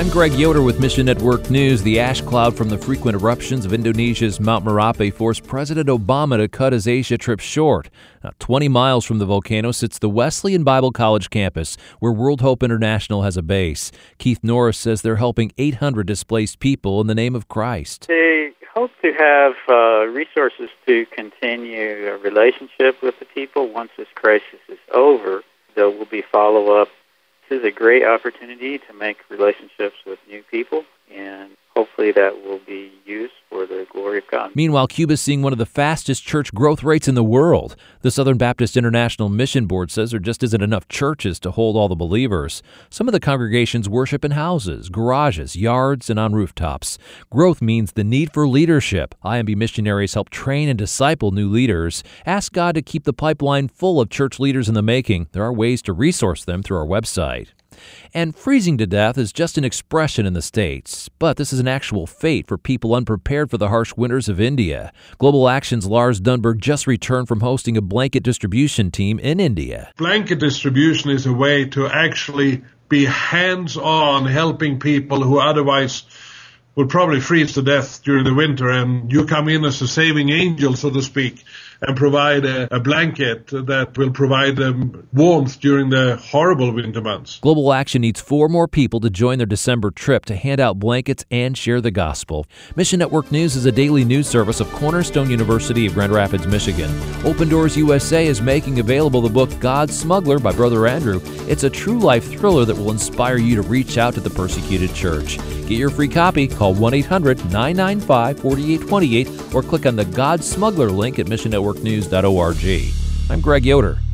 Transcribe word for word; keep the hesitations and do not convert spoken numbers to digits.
I'm Greg Yoder with Mission Network News. The ash cloud from the frequent eruptions of Indonesia's Mount Merapi forced President Obama to cut his Asia trip short. Now, twenty miles from the volcano sits the Wesleyan Bible College campus, where World Hope International has a base. Keith Norris says they're helping eight hundred displaced people in the name of Christ. They hope to have uh, resources to continue a relationship with the people once this crisis is over. There will be follow-up. This is a great opportunity to make relationships with new people, and hopefully that will be used for the glory of God. Meanwhile, Cuba's seeing one of the fastest church growth rates in the world. The Southern Baptist International Mission Board says there just isn't enough churches to hold all the believers. Some of the congregations worship in houses, garages, yards, and on rooftops. Growth means the need for leadership. I M B missionaries help train and disciple new leaders. Ask God to keep the pipeline full of church leaders in the making. There are ways to resource them through our website. And freezing to death is just an expression in the States, but this is an actual fate for people unprepared for the harsh winters of India. Global Action's Lars Dunberg just returned from hosting a blanket distribution team in India. Blanket distribution is a way to actually be hands-on helping people who otherwise would probably freeze to death during the winter, and you come in as a saving angel, so to speak, and provide a, a blanket that will provide them warmth during the horrible winter months. Global Action needs four more people to join their December trip to hand out blankets and share the gospel. Mission Network News is a daily news service of Cornerstone University of Grand Rapids, Michigan. Open Doors U S A is making available the book God's Smuggler by Brother Andrew. It's a true life thriller that will inspire you to reach out to the persecuted church. Get your free copy. Call one eight hundred nine nine five four eight two eight or click on the God Smuggler link at mission network news dot org. I'm Greg Yoder.